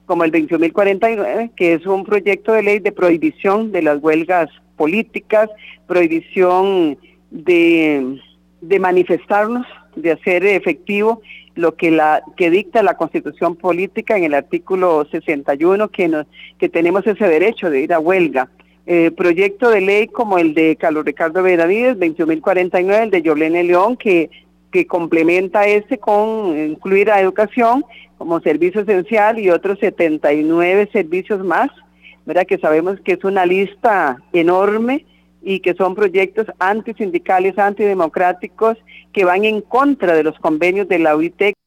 como el 21.049, que es un proyecto de ley de prohibición de las huelgas políticas, prohibición de manifestarnos, de hacer efectivo lo que dicta la Constitución política en el artículo 61, que tenemos ese derecho de ir a huelga. Proyecto de ley como el de Carlos Ricardo Benavides, 21.049, el de Yolene León, que complementa con incluir a educación como servicio esencial y otros 79 servicios más, ¿verdad? Que sabemos que es una lista enorme y que son proyectos antisindicales, antidemocráticos, que van en contra de los convenios de la OIT.